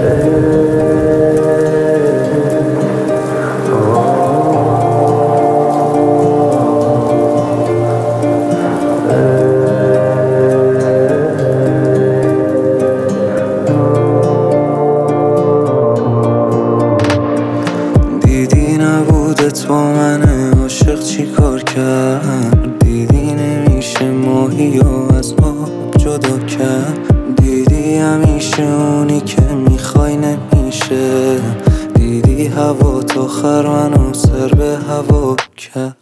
دیدی نبودت با من عاشق چی کار کرد، دیدی نمیشه ماهی و از آب جدا کرد، دیدی همیشه اونی که میخوای نمیشه، دیدی هوا تا آخر منو سر به هوا کرد.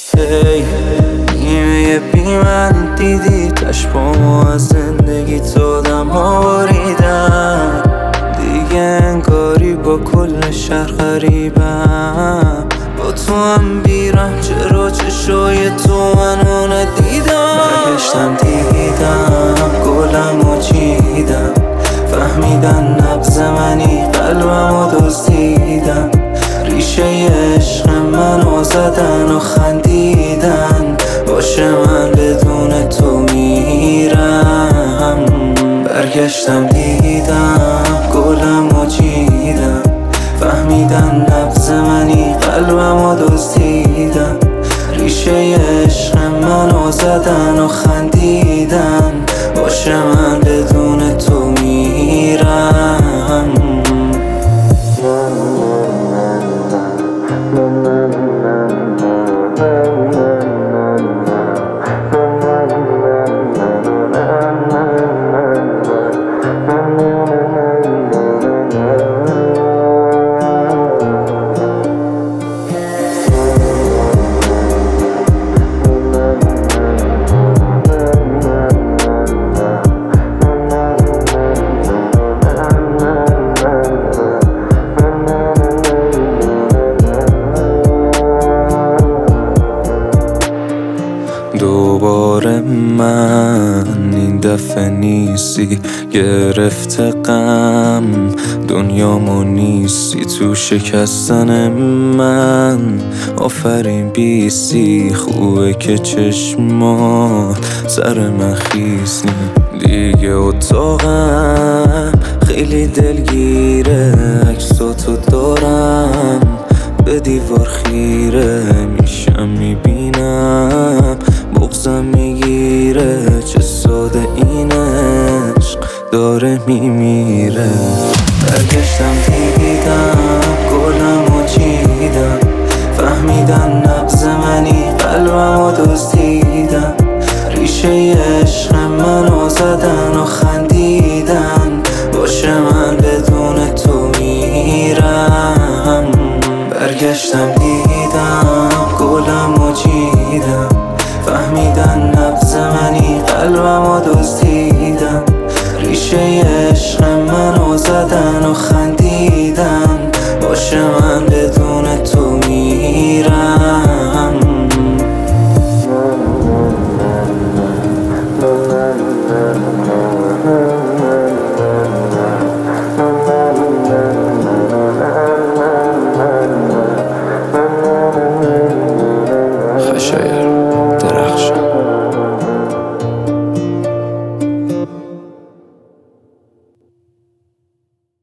نیمه بی من دیدی چشمامو از زندگی دادم آوریدم، دیگه انگاری با کل شهر غریبم، با تو هم بیرم چرا چشای تو منو ندیدم. برگشتم دیدم گلمو چیدم، فهمیدن نبض منی قلبمو دزدیدن، ریشه عشق منو زدن و خندیدن، باشه من بدون تو میرم. برگشتم دیدم گلمو چیدم، فهمیدن نبض منی قلبمو دزدیدن، ریشه عشق منو زدن و خندیدن، باشه من بدون تو میرم. دوباره من این دفعه نیستی، گرفته غم دنیامو نیستی، تو شکستن من آفرین بیستی، خوبه که چشمات سر من خیس نی، دیگه اتاقم خیلی دلگیره، عکساتو دارم به دیوار خیره، میشم میبینم بغضم میگیره، چه ساده این عشق داره میمیره. برگشتم دیدم گلمو چیدم، فهمیدن نبض منی قلبمو دزدیدن، ریشه عشق منو زدن و خندیدن، باشه من بدون تو میرم. برگشتم